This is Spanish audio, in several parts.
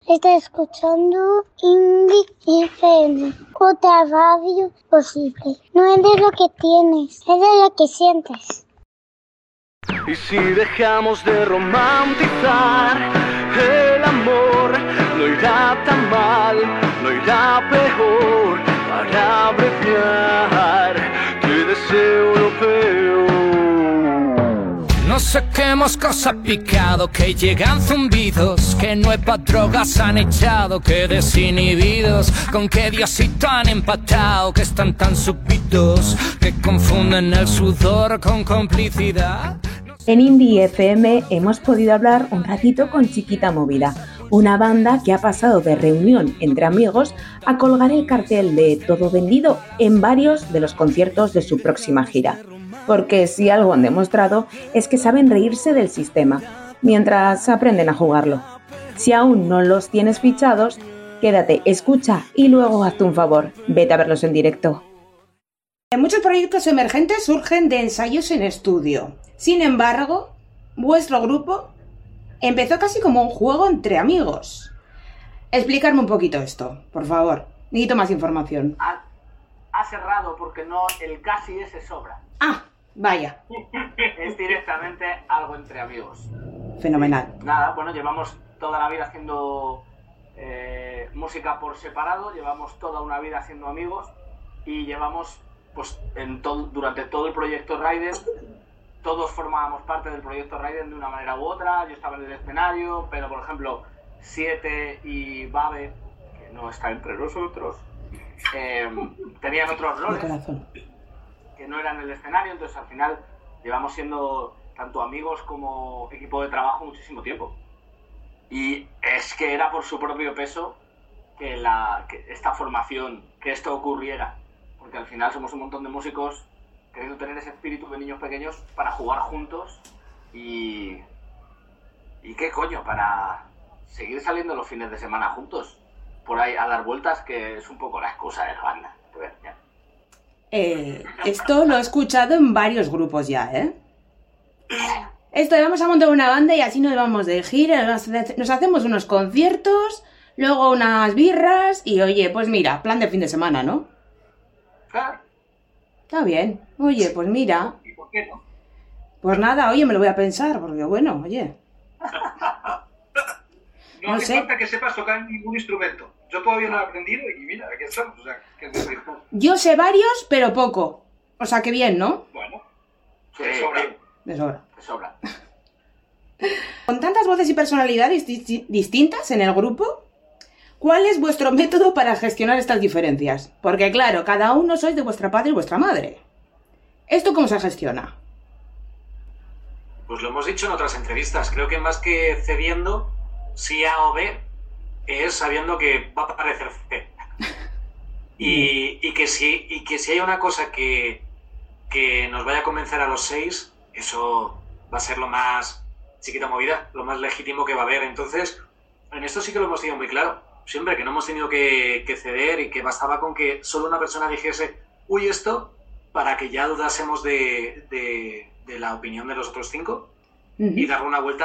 Estoy escuchando Indie FM, otra radio posible. No es de lo que tienes, es de lo que sientes. Y si dejamos de romantizar el amor, no irá tan mal, no irá peor. Para abreviar, te deseo lo peor. No sé qué moscos ha picado, que llegan zumbidos, que nuevas drogas han echado, que desinhibidos, con qué Diosito han empatado, que están tan súbitos, que confunden el sudor con complicidad. En Indie FM hemos podido hablar un ratito con Chiquita Movida, una banda que ha pasado de reunión entre amigos a colgar el cartel de Todo Vendido en varios de los conciertos de su próxima gira. Porque si algo han demostrado es que saben reírse del sistema, mientras aprenden a jugarlo. Si aún no los tienes fichados, quédate, escucha y luego hazte un favor, vete a verlos en directo. Muchos proyectos emergentes surgen de ensayos en estudio. Sin embargo, vuestro grupo empezó casi como un juego entre amigos. Explicarme un poquito esto, por favor. Necesito más información. Ha cerrado porque no, el casi ese sobra. Ah, vaya. Es directamente algo entre amigos. Fenomenal. Nada, bueno, llevamos toda la vida haciendo música por separado, llevamos toda una vida haciendo amigos y llevamos, pues, durante todo el proyecto Raiden, todos formábamos parte del proyecto Raiden de una manera u otra. Yo estaba en el escenario, pero por ejemplo, Siete y Babe, que no está entre nosotros, tenían otros roles que no eran el escenario, entonces al final llevamos siendo tanto amigos como equipo de trabajo muchísimo tiempo. Y es que era por su propio peso que esta formación, que esto ocurriera, porque al final somos un montón de músicos queriendo tener ese espíritu de niños pequeños para jugar juntos y qué coño, para seguir saliendo los fines de semana juntos por ahí a dar vueltas, que es un poco la excusa de la banda. Esto lo he escuchado en varios grupos ya, ¿eh? Esto de vamos a montar una banda y así nos vamos de gira, nos hacemos unos conciertos, luego unas birras y oye, pues mira, plan de fin de semana, ¿no? Claro. Está bien. Oye, pues mira. ¿Y por qué no? Pues nada, oye, me lo voy a pensar, porque bueno, oye. No hace falta que sepas tocar ningún instrumento. Yo todavía no he aprendido y mira, aquí estamos. O sea, ¿qué decir? Yo sé varios, pero poco. O sea, que bien, ¿no? Bueno, de sobra. De sobra. Con tantas voces y personalidades distintas en el grupo, ¿cuál es vuestro método para gestionar estas diferencias? Porque claro, cada uno sois de vuestra padre y vuestra madre. ¿Esto cómo se gestiona? Pues lo hemos dicho en otras entrevistas. Creo que más que cediendo, si A o B, es sabiendo que va a aparecer C. Y que si hay una cosa que nos vaya a convencer a los 6, eso va a ser lo más Chiquita Movida, lo más legítimo que va a haber. Entonces, en esto sí que lo hemos tenido muy claro. Siempre que no hemos tenido que ceder y que bastaba con que solo una persona dijese uy, esto, para que ya dudásemos de la opinión de los otros 5 y dar la vuelta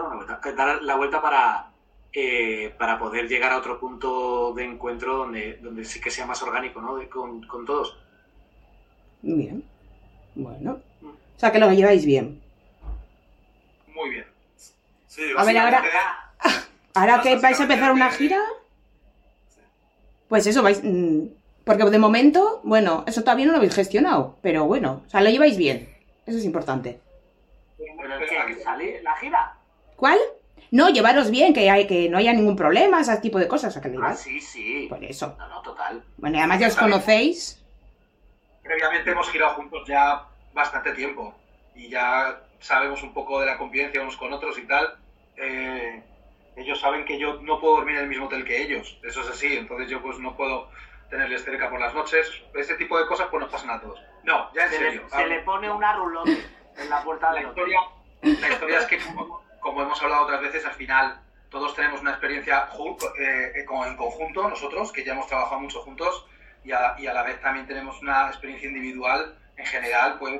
para poder llegar a otro punto de encuentro donde sí que sea más orgánico, ¿no? Con todos. Bien. Bueno. O sea, que lo lleváis bien. Muy bien. Sí, a ver, ahora que vais a empezar una gira, pues eso, vais... Porque de momento, bueno, eso todavía no lo habéis gestionado, pero bueno, o sea, lo lleváis bien. Eso es importante. ¿Pero qué? ¿Salir la gira? ¿Cuál? No, llevaros bien, que no haya ningún problema, ese tipo de cosas. O sea, que sí. Por eso. No, total. Bueno, y además ya os conocéis. Previamente hemos girado juntos ya bastante tiempo y ya sabemos un poco de la convivencia unos con otros y tal. Ellos saben que yo no puedo dormir en el mismo hotel que ellos, eso es así, entonces yo pues no puedo tenerles cerca por las noches, ese tipo de cosas pues nos pasan a todos. No, ya en serio. Se le pone una rulote en la puerta del hotel. La historia es que, como hemos hablado otras veces, al final todos tenemos una experiencia en conjunto, nosotros, que ya hemos trabajado mucho juntos, y a la vez también tenemos una experiencia individual, en general, pues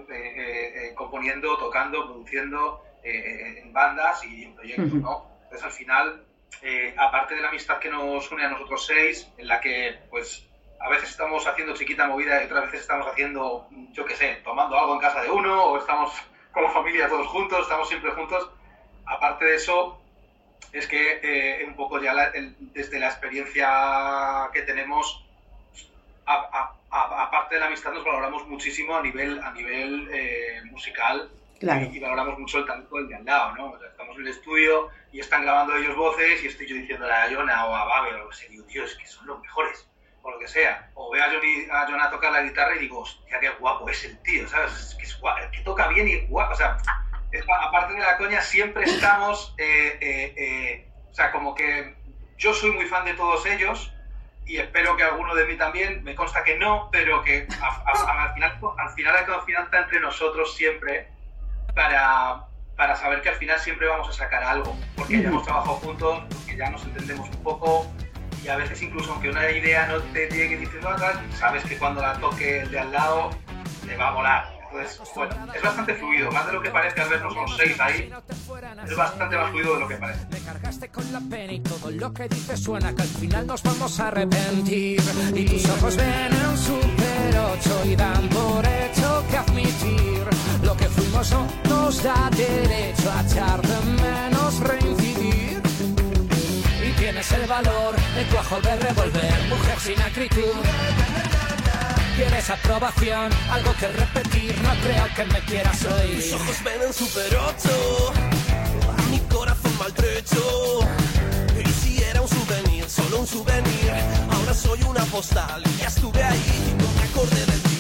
componiendo, tocando, produciendo en bandas y en proyectos, ¿no? Entonces, al final, aparte de la amistad que nos une a nosotros 6, en la que pues a veces estamos haciendo chiquita movida y otras veces estamos haciendo, yo qué sé, tomando algo en casa de uno, o estamos con la familia todos juntos, estamos siempre juntos. Aparte de eso, es que un poco ya desde la experiencia que tenemos, aparte de la amistad, nos valoramos muchísimo a nivel musical. Claro. Y valoramos mucho el talento del de al lado, ¿no? O sea, estamos en el estudio y están grabando ellos voces y estoy yo diciéndole a Jonah o a Babel o lo que sea, digo, tío, es que son los mejores, o lo que sea. O veo a Jonah tocar la guitarra y digo, hostia, qué guapo es el tío, ¿sabes? Es que es guapo, que toca bien y guapo, o sea, aparte de la coña, siempre estamos, o sea, como que yo soy muy fan de todos ellos y espero que alguno de mí también, me consta que no, pero que al final hay confianza entre nosotros siempre, para saber que al final siempre vamos a sacar algo, porque ya hemos trabajado juntos, porque ya nos entendemos un poco y a veces incluso aunque una idea no te llegue diciendo nada, sabes que cuando la toque el de al lado le va a volar. Entonces, bueno, es bastante fluido, más de lo que parece al vernos los 6 ahí, es bastante más fluido de lo que parece. Me cargaste con la pena y todo lo que dices suena que al final nos vamos a arrepentir. Y tus ojos ven un Super 8 y dan por hecho que admitir lo que fuimos no nos da derecho a echar de menos reincidir. Y tienes el valor de cuajo de revolver, mujer sin acritud. Quieres aprobación, algo que repetir, no creo que me quieras oír. Tus ojos ven en Super 8, mi corazón maltrecho. Y si era un souvenir, solo un souvenir, ahora soy una postal y ya estuve ahí y no me acordé de ti.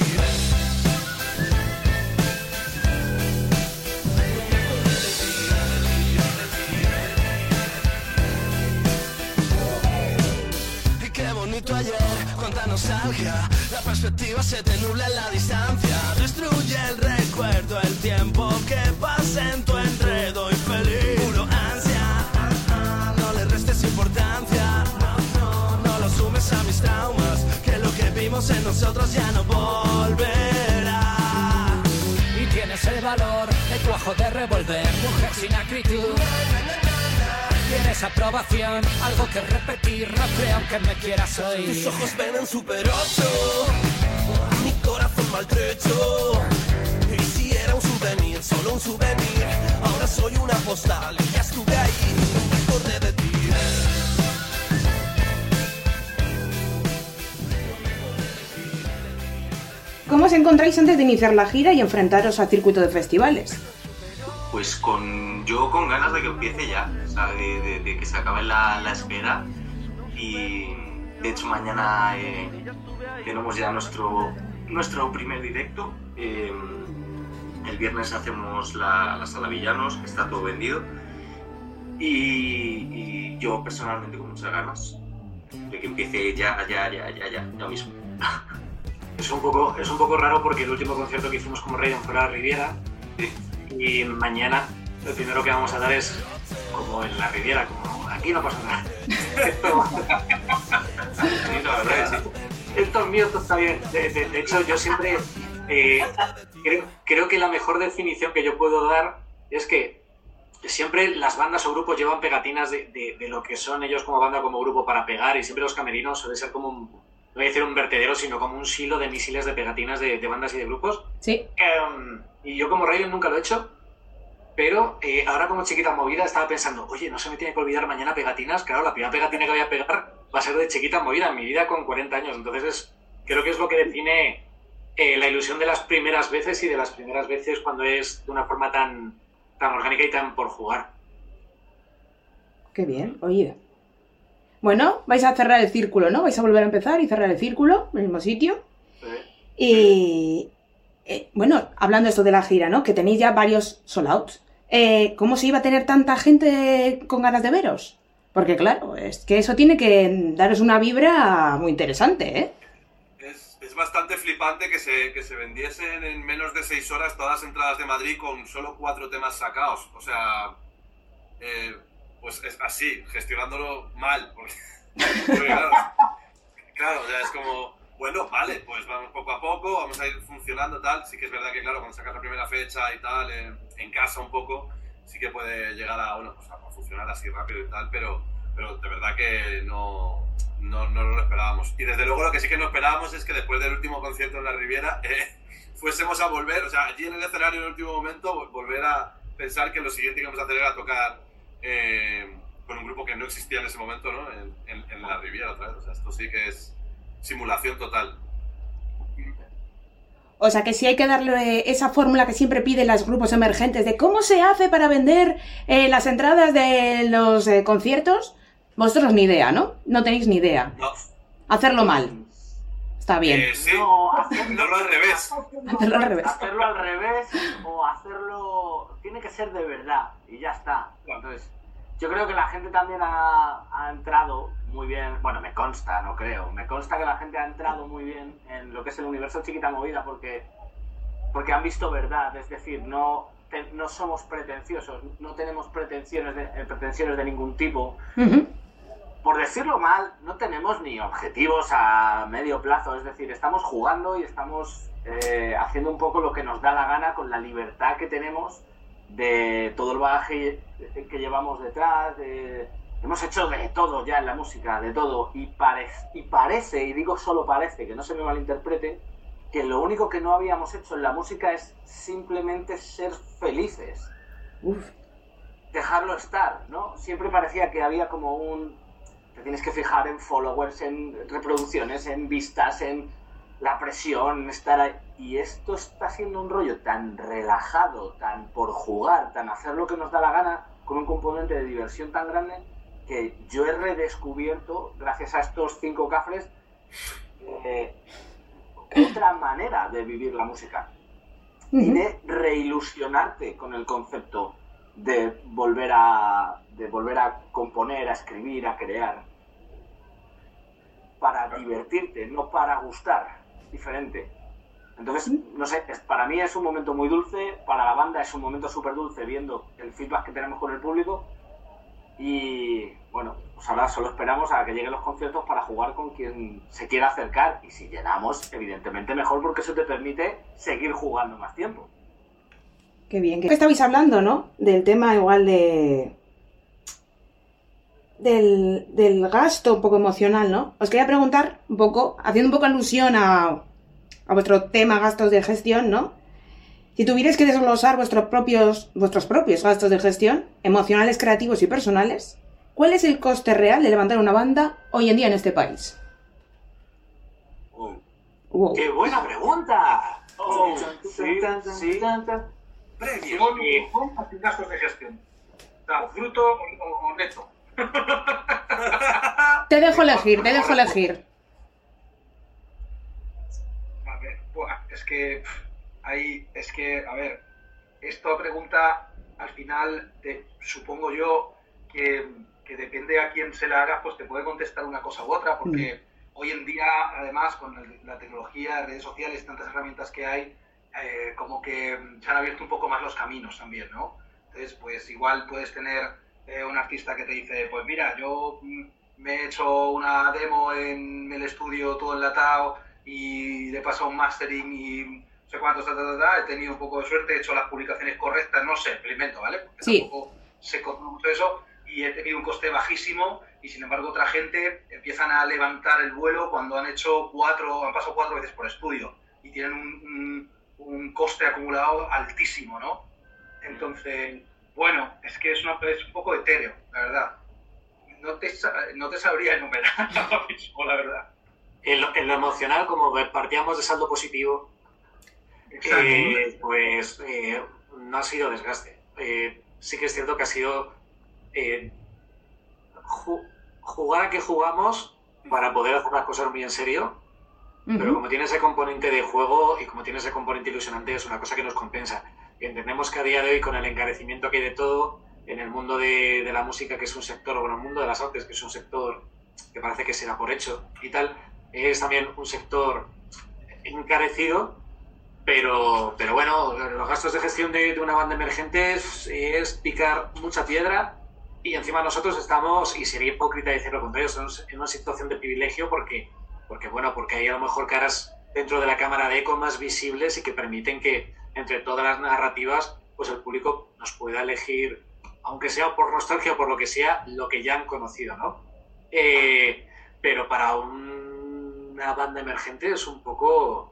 Y qué bonito ayer, cuánta nostalgia. La perspectiva se te nubla en la distancia. Destruye el recuerdo, el tiempo que pasa en tu enredo infeliz. Puro ansia, no le restes importancia. No lo sumes a mis traumas, que lo que vimos en nosotros ya no volverá. Y tienes el valor, el cuajo de revolver, mujer sin acritud. Tienes aprobación, algo que repetir, no creo que me quieras oír. Tus ojos ven en Super 8, mi corazón maltrecho. Y si era un souvenir, solo un souvenir, ahora soy una postal y ya estuve ahí y no me acordé de ti. ¿Cómo os encontráis antes de iniciar la gira y enfrentaros al circuito de festivales? Pues yo con ganas de que empiece ya, o sea, de que se acabe la espera. Y de hecho mañana tenemos ya nuestro primer directo. El viernes hacemos la Sala Villanos, que está todo vendido. Y yo personalmente con muchas ganas de que empiece ya mismo. Es un poco raro porque el último concierto que hicimos como Raiden fue la Riviera. Sí. Y mañana lo primero que vamos a dar es como en la Riviera, como aquí no pasa nada. Sí, la verdad es que sí. Esto es mío, esto está bien. De hecho, yo siempre creo que la mejor definición que yo puedo dar es que siempre las bandas o grupos llevan pegatinas de lo que son ellos como banda, como grupo para pegar, y siempre los camerinos suele ser como no voy a decir un vertedero, sino como un silo de misiles de pegatinas de bandas y de grupos. Sí. Y yo como Raiden nunca lo he hecho, pero ahora como Chiquita Movida estaba pensando, oye, no se me tiene que olvidar mañana pegatinas. Claro, la primera pegatina que voy a pegar va a ser de Chiquita Movida en mi vida con 40 años. Entonces creo que es lo que define la ilusión de las primeras veces y de las primeras veces cuando es de una forma tan orgánica y tan por jugar. Qué bien, oye. Bueno, vais a cerrar el círculo, ¿no? Vais a volver a empezar y cerrar el círculo en el mismo sitio. Y bueno, hablando esto de la gira, ¿no? Que tenéis ya varios sold outs. ¿Cómo se iba a tener tanta gente con ganas de veros? Porque claro, es que eso tiene que daros una vibra muy interesante, ¿eh? Es bastante flipante que se vendiesen en menos de 6 horas todas las entradas de Madrid con solo 4 temas sacados. O sea, pues es así, gestionándolo mal. Porque claro, o sea, es como, bueno, vale, pues vamos poco a poco, vamos a ir funcionando tal. Sí que es verdad que, claro, cuando sacas la primera fecha y tal, en casa un poco, sí que puede llegar a, bueno, pues a funcionar así rápido y tal, pero pero de verdad que no lo esperábamos. Y desde luego lo que sí que no esperábamos es que después del último concierto en la Riviera fuésemos a volver, o sea, allí en el escenario en el último momento, volver a pensar que lo siguiente que íbamos a hacer era tocar con un grupo que no existía en ese momento, ¿no? En la Riviera otra vez. O sea, esto sí que es simulación total. O sea que si hay que darle esa fórmula que siempre piden los grupos emergentes de cómo se hace para vender las entradas de los conciertos, vosotros ni idea, ¿no? No tenéis ni idea. No. Hacerlo mal. Está bien. Sí, No, hacerlo al revés. Hacerlo al revés. Hacerlo al revés o hacerlo... Tiene que ser de verdad y ya está. Entonces, yo creo que la gente también ha entrado muy bien... Bueno, me consta, no creo. Me consta que la gente ha entrado muy bien en lo que es el universo Chiquita Movida porque han visto verdad. Es decir, no somos pretenciosos, no tenemos pretensiones de ningún tipo. Uh-huh. Por decirlo mal, no tenemos ni objetivos a medio plazo, es decir, estamos jugando y estamos haciendo un poco lo que nos da la gana con la libertad que tenemos de todo el bagaje que llevamos detrás, hemos hecho de todo ya en la música, de todo, y parece, y digo solo parece, que no se me malinterprete, que lo único que no habíamos hecho en la música es simplemente ser felices. Uf. Dejarlo estar, ¿no? Siempre parecía que había como te tienes que fijar en followers, en reproducciones, en vistas, en la presión, estar ahí. Y esto está siendo un rollo tan relajado, tan por jugar, tan hacer lo que nos da la gana, con un componente de diversión tan grande, que yo he redescubierto, gracias a estos 5 cafres, otra manera de vivir la música. Y de reilusionarte con el concepto de volver a componer, a escribir, a crear, para divertirte, no para gustar, diferente. Entonces, no sé, para mí es un momento muy dulce, para la banda es un momento súper dulce viendo el feedback que tenemos con el público y bueno, pues ahora solo esperamos a que lleguen los conciertos para jugar con quien se quiera acercar y si llenamos, evidentemente mejor porque eso te permite seguir jugando más tiempo. Qué bien. ¿Qué estabais hablando, no? Del tema igual del gasto un poco emocional, ¿no? Os quería preguntar un poco, haciendo un poco alusión a vuestro tema gastos de gestión, ¿no? Si tuvierais que desglosar vuestros propios gastos de gestión, emocionales, creativos y personales, ¿cuál es el coste real de levantar una banda hoy en día en este país? Wow. ¡Qué buena pregunta! Sí. Premio, gastos de gestión. O sea, bruto o neto. Te dejo elegir. A ver, esta pregunta al final supongo yo que depende a quién se la haga, pues te puede contestar una cosa u otra, porque hoy en día, además, con la tecnología, redes sociales, tantas herramientas que hay, como que se han abierto un poco más los caminos también, ¿no? Entonces, pues igual puedes tener un artista que te dice, pues mira, yo me he hecho una demo en el estudio todo enlatado y le he pasado un mastering y no sé cuántos, he tenido un poco de suerte, he hecho las publicaciones correctas, no sé, lo invento, ¿vale? Porque sí. Tampoco sé mucho eso y he tenido un coste bajísimo y sin embargo otra gente empiezan a levantar el vuelo cuando han pasado 4 veces por estudio y tienen un coste acumulado altísimo, ¿no? Entonces, bueno, es que es un poco etéreo, la verdad. No te sabría enumerar ahora mismo, la verdad. En lo emocional, como partíamos de saldo positivo, pues no ha sido desgaste. Sí que es cierto que ha sido jugar a que jugamos para poder hacer las cosas muy en serio, pero como tiene ese componente de juego y como tiene ese componente ilusionante, es una cosa que nos compensa. Y entendemos que a día de hoy, con el encarecimiento que hay de todo, en el mundo de la música, que es un sector, o en el mundo de las artes, que es un sector que parece que se da por hecho y tal, es también un sector encarecido, pero bueno, los gastos de gestión de una banda emergente es picar mucha piedra y encima nosotros estamos, y sería hipócrita decir lo contrario, estamos en una situación de privilegio porque hay a lo mejor caras dentro de la cámara de eco más visibles y que permiten que entre todas las narrativas pues el público nos pueda elegir aunque sea por nostalgia o por lo que sea, lo que ya han conocido, ¿no? Pero para una banda emergente es un poco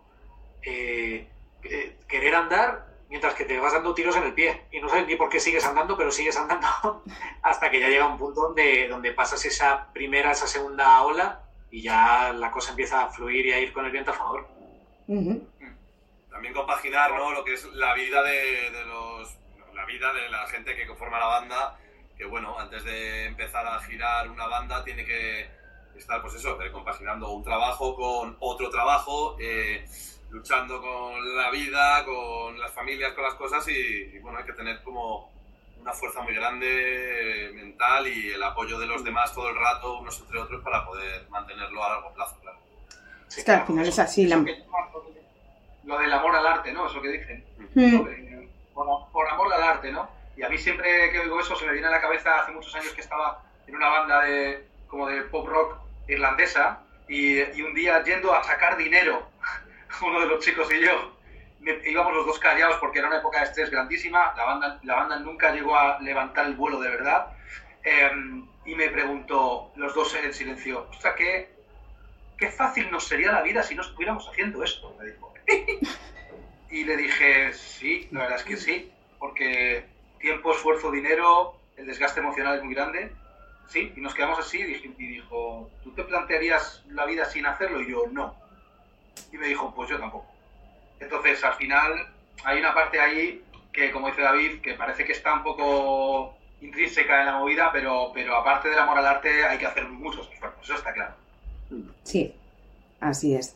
querer andar mientras que te vas dando tiros en el pie y no sabes ni por qué sigues andando, pero sigues andando hasta que ya llega un punto donde pasas esa segunda ola y ya la cosa empieza a fluir y a ir con el viento a favor. También compaginar, ¿no?, lo que es la vida de la gente que conforma la banda, que bueno, antes de empezar a girar una banda tiene que estar, pues eso, compaginando un trabajo con otro trabajo, luchando con la vida, con las familias, con las cosas y bueno, hay que tener como una fuerza muy grande mental y el apoyo de los demás todo el rato, unos entre otros, para poder mantenerlo a largo plazo, claro. Sí, es que al final es así. Lo del amor al arte, ¿no? Eso que dicen. Por amor al arte, ¿no? Y a mí siempre que oigo eso se me viene a la cabeza hace muchos años que estaba en una banda como de pop rock irlandesa y un día yendo a sacar dinero, uno de los chicos y yo, íbamos los dos callados porque era una época de estrés grandísima, la banda nunca llegó a levantar el vuelo de verdad, y me preguntó, los dos en silencio, ostras, qué fácil nos sería la vida si no estuviéramos haciendo esto, me dijo. Y le dije, sí, la verdad es que sí, porque tiempo, esfuerzo, dinero, el desgaste emocional es muy grande, sí, y nos quedamos así y dijo, ¿tú te plantearías la vida sin hacerlo? Y yo, no. Y me dijo, pues yo tampoco. Entonces, al final, hay una parte ahí que, como dice David, que parece que está un poco intrínseca en la movida, pero aparte del amor al arte hay que hacer muchos esfuerzos, eso está claro. Sí, así es.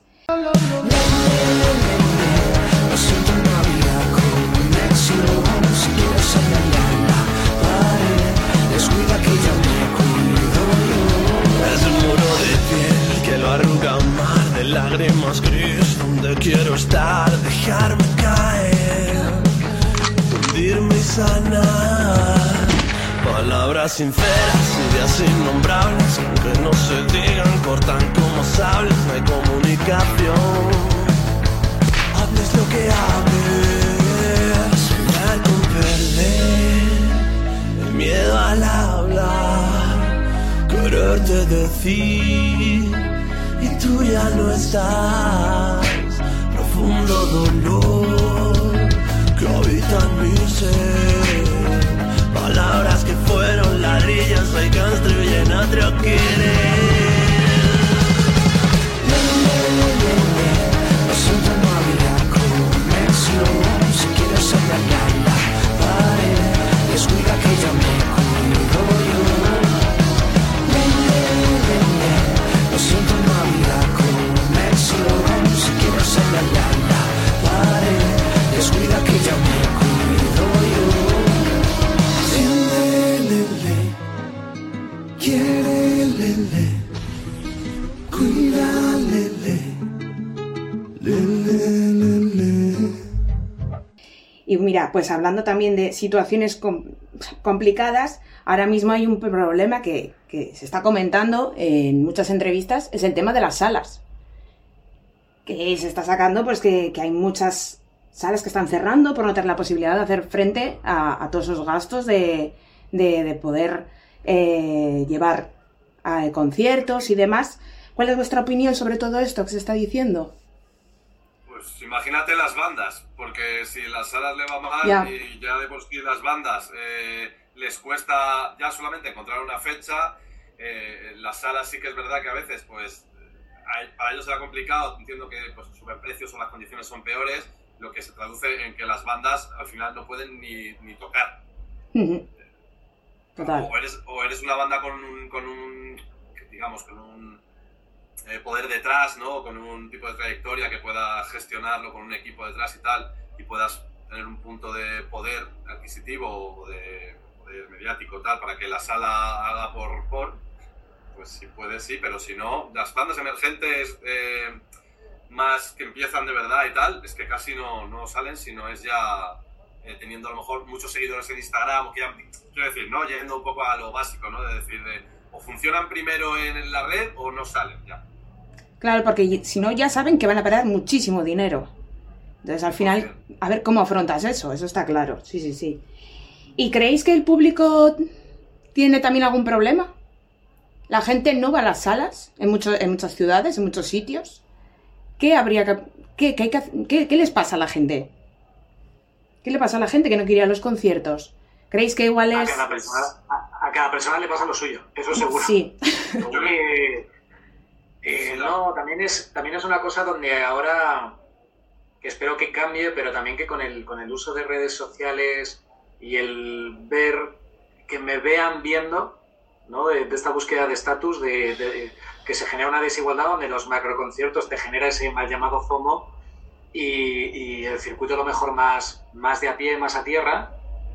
Descuida que ya me cuido yo. Es un muro de piel que lo arruga un mar de lágrimas gris, donde quiero estar, dejarme caer, hundirme y sanar. Palabras sinceras, ideas innombrables, aunque no se digan, cortan como sables, no hay comunicación. Hables lo que hables, soñar con perder, el miedo al hablar, quererte decir, y tú ya no estás. Profundo dolor que habita en mi ser. Palabras que fueron ladrillos hoy construyen otro querer. Lo siento, no había conexión. Si quieres hablar la pared, descuida que ya me cuido yo. Lo siento, no había conexión. Si quieres hablar la pared, descuida que ya me cuido yo. Quiérelele, cuídalele, lelelele. Y mira, pues hablando también de situaciones complicadas, ahora mismo hay un problema que se está comentando en muchas entrevistas, es el tema de las salas. Que se está sacando pues que hay muchas salas que están cerrando por no tener la posibilidad de hacer frente a todos esos gastos de poder llevar a conciertos y demás. ¿Cuál es vuestra opinión sobre todo esto que se está diciendo? Pues imagínate las bandas, porque si las salas le va mal y ya de por sí las bandas les cuesta ya solamente encontrar una fecha, las salas sí que es verdad que a veces pues para ellos será complicado, entiendo que pues suben precios o las condiciones son peores, lo que se traduce en que las bandas al final no pueden ni tocar. Total. O eres una banda con un poder detrás, ¿no? Con un tipo de trayectoria que pueda gestionarlo con un equipo detrás y tal, y puedas tener un punto de poder adquisitivo o de poder mediático tal para que la sala haga pues si puedes, sí, pero si no, las bandas emergentes más que empiezan de verdad y tal, es que casi no salen, sino es ya teniendo a lo mejor muchos seguidores en Instagram, o que ya, quiero decir, ¿no? Yendo un poco a lo básico, ¿no? De decir, o funcionan primero en la red o no salen ya. Claro, porque si no ya saben que van a perder muchísimo dinero. Entonces al final, a ver cómo afrontas eso está claro, sí. ¿Y creéis que el público tiene también algún problema? ¿La gente no va a las salas en muchas ciudades, en muchos sitios? ¿Qué les pasa a la gente? ¿Qué le pasa a la gente que no quiere ir a los conciertos? ¿Creéis que igual es...? A cada persona le pasa lo suyo, eso seguro. Sí. No, también es una cosa donde ahora, que espero que cambie, pero también que con el uso de redes sociales y el ver, que me vean viendo, ¿no? De esta búsqueda de estatus, de que se genera una desigualdad donde los macroconciertos te genera ese mal llamado FOMO y el circuito a lo mejor más de a pie, más a tierra,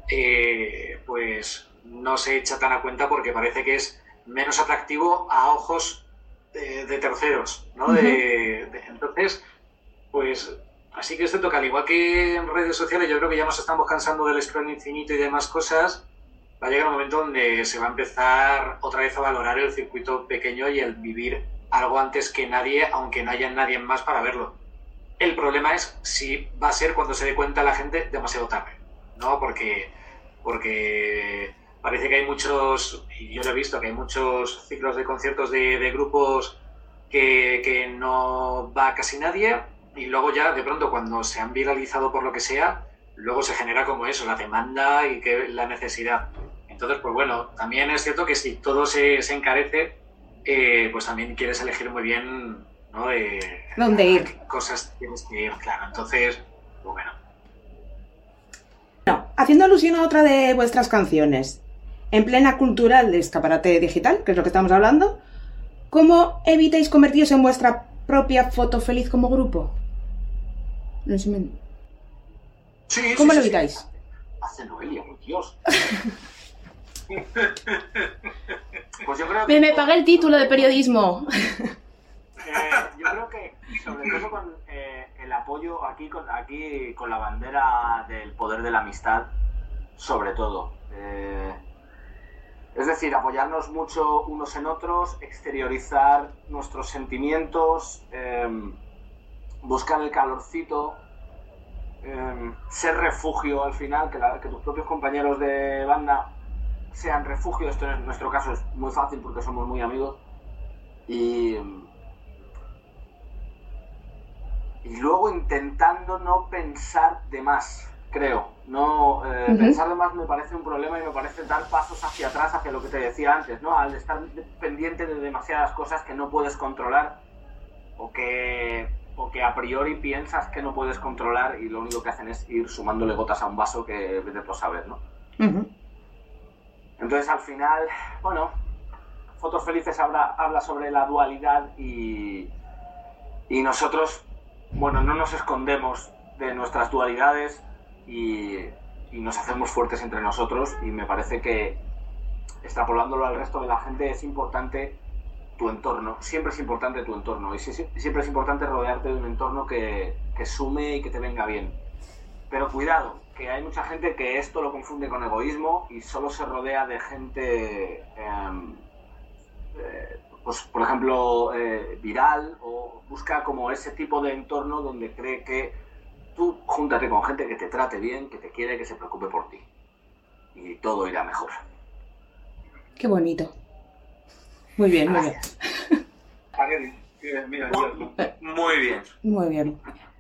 pues no se echa tan a cuenta porque parece que es menos atractivo a ojos de terceros, ¿no? Uh-huh. Entonces, pues así que esto toca, al igual que en redes sociales, yo creo que ya nos estamos cansando del scroll infinito y demás cosas. Va a llegar un momento donde se va a empezar otra vez a valorar el circuito pequeño y el vivir algo antes que nadie, aunque no haya nadie más para verlo. El problema es si va a ser cuando se dé cuenta la gente demasiado tarde, ¿no? Porque parece que hay muchos, y yo lo he visto, que hay muchos ciclos de conciertos de grupos que no va casi nadie, y luego ya de pronto cuando se han viralizado por lo que sea, luego se genera como eso, la demanda y que la necesidad. Entonces, pues bueno, también es cierto que si todo se encarece, pues también quieres elegir muy bien, ¿no? ¿Dónde ir? ¿Qué cosas tienes que ir? Claro, entonces, pues bueno. Bueno, haciendo alusión a otra de vuestras canciones, en plena cultural de escaparate digital, que es lo que estamos hablando, ¿cómo evitáis convertiros en vuestra propia foto feliz como grupo? No sé si Sí, ¿Cómo sí, lo sí, evitáis? Sí. Hace Noelia, por Dios. Pues yo creo que... Me pagué el título de periodismo. Yo creo que, sobre todo con el apoyo aquí con la bandera del poder de la amistad, sobre todo. Es decir, apoyarnos mucho unos en otros, exteriorizar nuestros sentimientos, buscar el calorcito, ser refugio al final, que tus propios compañeros de banda sean refugio. Esto en nuestro caso es muy fácil porque somos muy amigos. Y luego intentando no pensar de más, creo. No, Pensar de más me parece un problema y me parece dar pasos hacia atrás, hacia lo que te decía antes, ¿no? Al estar pendiente de demasiadas cosas que no puedes controlar o que a priori piensas que no puedes controlar y lo único que hacen es ir sumándole gotas a un vaso que vete tú a saber, ¿no? Uh-huh. Entonces al final, bueno, Fotos Felices habla sobre la dualidad y nosotros, bueno, no nos escondemos de nuestras dualidades y nos hacemos fuertes entre nosotros, y me parece que, extrapolándolo al resto de la gente, es importante tu entorno. Siempre es importante tu entorno y siempre es importante rodearte de un entorno que sume y que te venga bien. Pero cuidado, que hay mucha gente que esto lo confunde con egoísmo y solo se rodea de gente, pues por ejemplo, viral, o busca como ese tipo de entorno donde cree que tú júntate con gente que te trate bien, que te quiere, que se preocupe por ti. Y todo irá mejor. Qué bonito. Muy bien, muy bien. Mira, Muy bien. Muy bien.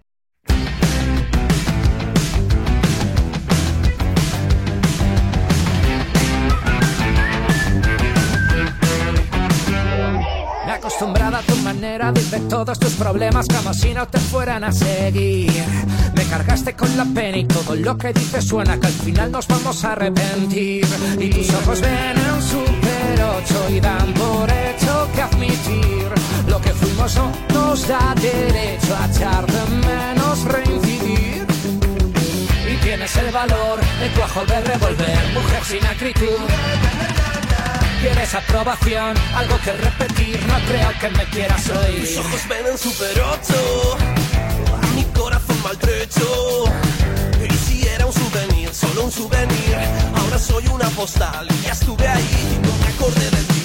Me he acostumbrado a tu manera de ver todos tus problemas como si no te fueran a seguir. Me cargaste con la pena y todo lo que dices suena que al final nos vamos a arrepentir. Y tus ojos ven un Super 8 y dan por hecho que admitir lo que fuimos no nos da derecho a echar de menos reincidir. Y tienes el valor de cuajo de revolver, mujer sin acritud. Quieres aprobación, algo que repetir, no creo que me quieras oír. Tus ojos ven en Super 8, a mi corazón maltrecho. Y si era un souvenir, solo un souvenir, ahora soy una postal y ya estuve ahí y no me acordé de ti.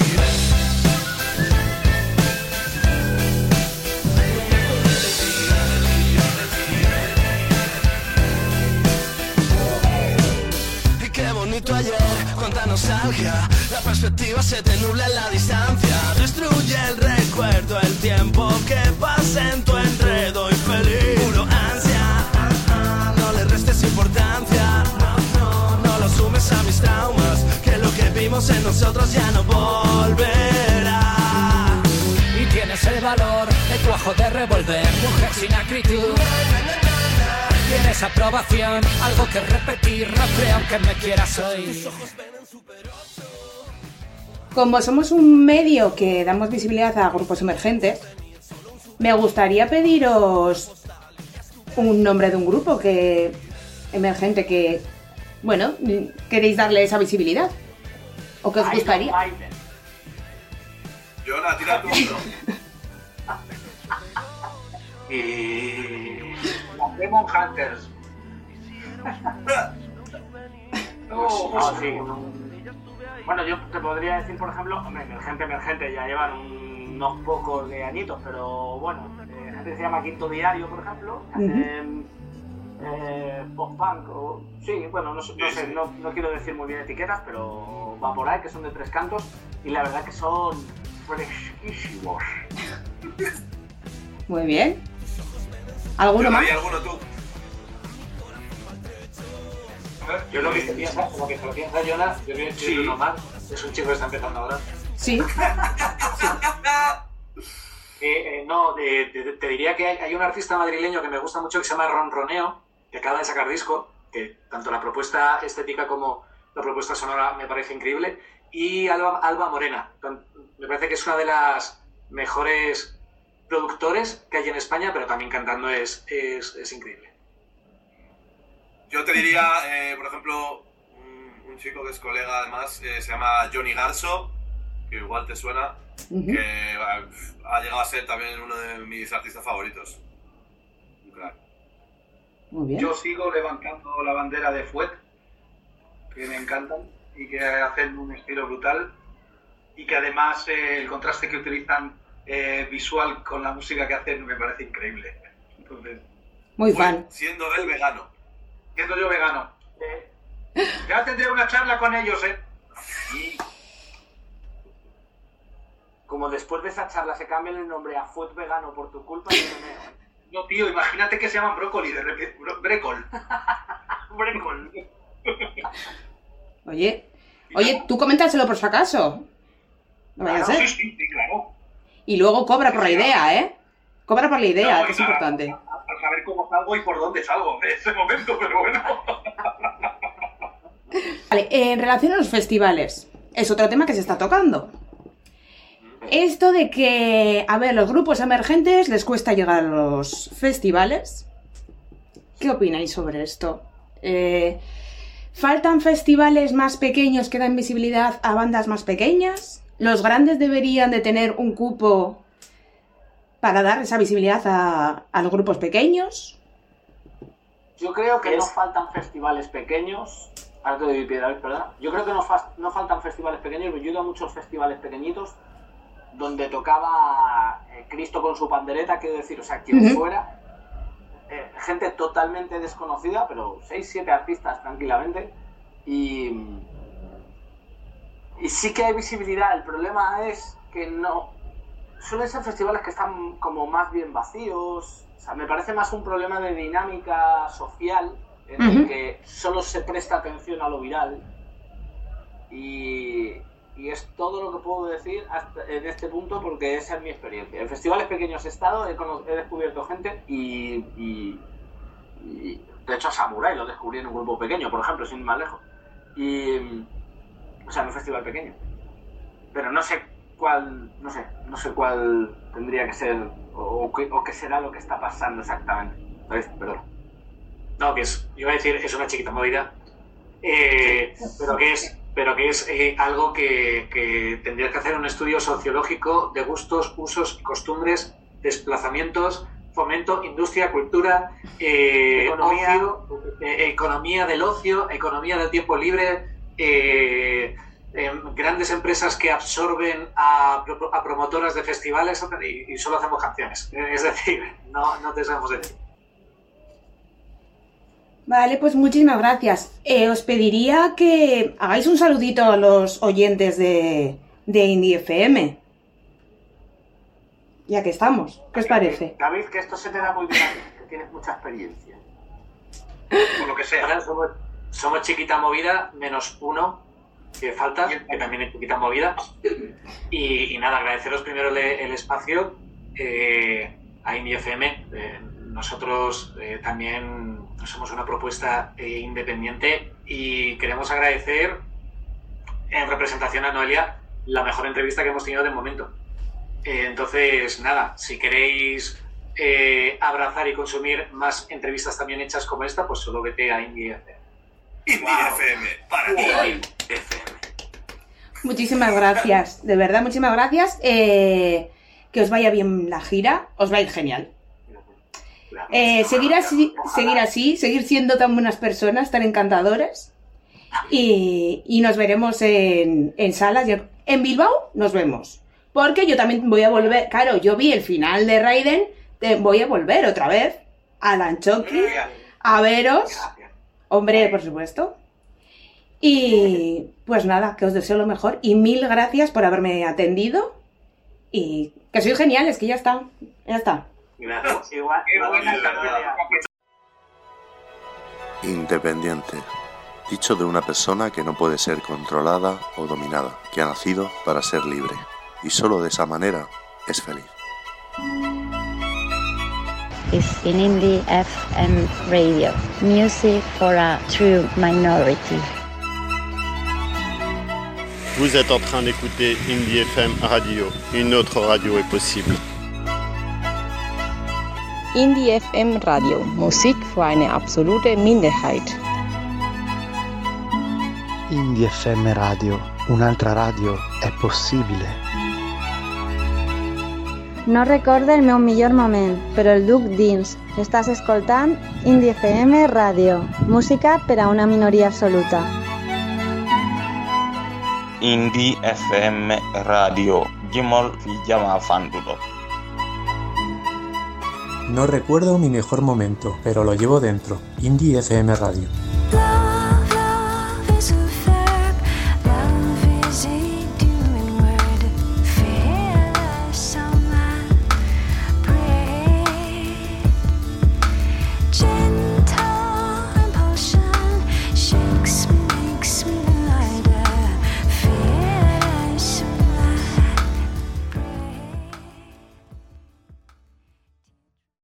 Y qué bonito perspectiva se te nubla en la distancia. Destruye el recuerdo, el tiempo que pasa en tu enredo infeliz. Puro ansia, no le restes importancia. No lo sumes a mis traumas, que lo que vimos en nosotros ya no volverá. Y tienes el valor de cuajo de revolver, mujer sin acritud. Tienes aprobación, algo que repetir, no creo que me quieras oír. Como somos un medio que damos visibilidad a grupos emergentes, me gustaría pediros un nombre de un grupo emergente que, bueno, queréis darle esa visibilidad. ¿O qué os gustaría? Jonah, tira tú. Los Demon Hunters. Sí. Bueno, yo te podría decir, por ejemplo, hombre, emergente, ya llevan unos pocos de añitos, pero bueno, gente que se llama Quinto Diario, por ejemplo, hacen post-punk, o sí, bueno, no sé, no quiero decir muy bien etiquetas, pero va por ahí, que son de 3 cantos, y la verdad que son fresquísimos. Muy bien. ¿Alguno más? ¿Hay alguno tú? Yo lo que se piensa, Jonah, yo voy a decir uno más, es un chico que está empezando ahora. Sí. Te diría que hay un artista madrileño que me gusta mucho que se llama Ronroneo, que acaba de sacar disco, que tanto la propuesta estética como la propuesta sonora me parece increíble, y Alba Morena, me parece que es una de las mejores productores que hay en España, pero también cantando es increíble. Yo te diría, por ejemplo, un chico que es colega además, se llama Johnny Garso, que igual te suena, que ha llegado a ser también uno de mis artistas favoritos. Un crack. Muy bien. Yo sigo levantando la bandera de Fuet, que me encantan y que hacen un estilo brutal, y que además el contraste que utilizan visual con la música que hacen me parece increíble. Entonces, muy fan. Siendo él vegano. Siendo yo vegano. Ya tendré una charla con ellos, Y como después de esa charla se cambia el nombre a Fuet Vegano por tu culpa, yo no meo. No, tío, imagínate que se llaman brócoli de repente. Brécol. Brécol. Oye, tú coméntaselo por si acaso. No vaya a ser. Sí, claro. Y luego cobra por la idea, ¿eh? Cobra por la idea, que es importante. A saber cómo salgo y por dónde salgo en ese momento, pero bueno. Vale, en relación a los festivales, es otro tema que se está tocando. Esto de que, a ver, los grupos emergentes les cuesta llegar a los festivales. ¿Qué opináis sobre esto? ¿Faltan festivales más pequeños que dan visibilidad a bandas más pequeñas? ¿Los grandes deberían de tener un cupo para dar esa visibilidad a los grupos pequeños? Yo creo que no faltan festivales pequeños. Ahora te doy pie, David, perdona. Yo creo que no faltan festivales pequeños. Yo he ido a muchos festivales pequeñitos donde tocaba Cristo con su pandereta, quiero decir, o sea, quien fuera. Gente totalmente desconocida, pero 6-7 artistas tranquilamente. Y sí que hay visibilidad. El problema es que no... Suelen ser festivales que están como más bien vacíos. O sea, me parece más un problema de dinámica social en el que solo se presta atención a lo viral. Y es todo lo que puedo decir hasta en este punto, porque esa es mi experiencia. En festivales pequeños he estado, he descubierto gente y de hecho a Samurai lo descubrí en un grupo pequeño, por ejemplo, sin ir más lejos. O sea, en un festival pequeño. Pero no sé cuál tendría que ser o qué será lo que está pasando exactamente. Perdón. No, que es, iba a decir, es una chiquita movida, pero que es algo que tendría que hacer un estudio sociológico de gustos, usos y costumbres, desplazamientos, fomento, industria, cultura, economía. Ocio, economía del ocio, economía del tiempo libre, grandes empresas que absorben a promotoras de festivales y solo hacemos canciones. Es decir, no te sabemos decir. Vale, pues muchísimas gracias. Os pediría que hagáis un saludito a los oyentes de Indie FM. Ya que estamos, ¿qué os parece? David, que esto se te da muy bien, que tienes mucha experiencia. Por lo que sea. Somos Chiquita Movida, menos uno que falta, que también es Chiquita Movida. Y nada, agradeceros primero el espacio a Indie FM. Nosotros también somos una propuesta independiente y queremos agradecer en representación a Noelia la mejor entrevista que hemos tenido de momento. Entonces, nada, si queréis abrazar y consumir más entrevistas también hechas como esta, pues solo vete a Indie FM. Indie FM, para ti. FM. Muchísimas gracias, de verdad, muchísimas gracias. Que os vaya bien la gira, os va a ir genial. Seguir así, seguir siendo tan buenas personas, tan encantadoras. Y nos veremos en salas. En Bilbao nos vemos. Porque yo también voy a volver. Claro, yo vi el final de Raiden. Voy a volver otra vez a Lanchoki a veros. Hombre, por supuesto. Y pues nada, que os deseo lo mejor. Y 1000 gracias por haberme atendido. Y que sois geniales, que ya está. Ya está. Gracias. Igual. Independiente. Dicho de una persona que no puede ser controlada o dominada, que ha nacido para ser libre. Y solo de esa manera es feliz. Is in Indie FM Radio. Music for a true minority. Vous êtes en train d'écouter Indie FM Radio. Une autre radio est possible. Indie FM Radio. Musik für eine absolute Minderheit. Indie FM Radio. Un'altra radio è possibile. No recordo el meu millor moment, però el duc dins. Estàs escoltant Indie FM Radio, música per a una minoria absoluta. Indie FM Radio, Gimol Villama Fandulo. No recuerdo mi mejor momento, pero lo llevo dentro. Indie FM Radio.